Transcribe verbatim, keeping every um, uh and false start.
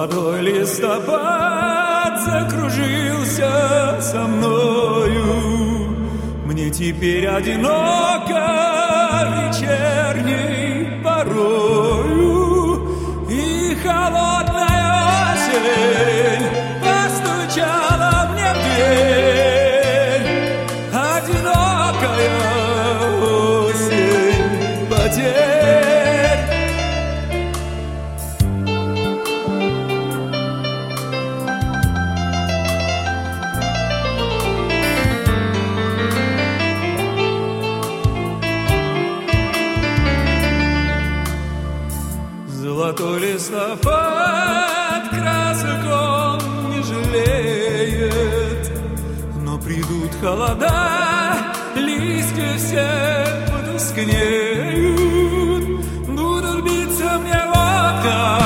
Золотой листопад закружился со мною. Мне теперь одиноко вечерней порою, и холодная осень постучала мне в дверь. Одинокая осень потерь. Золотой листопад красок он не жалеет, но придут холода, листья все потускнеют, будут биться мне в окна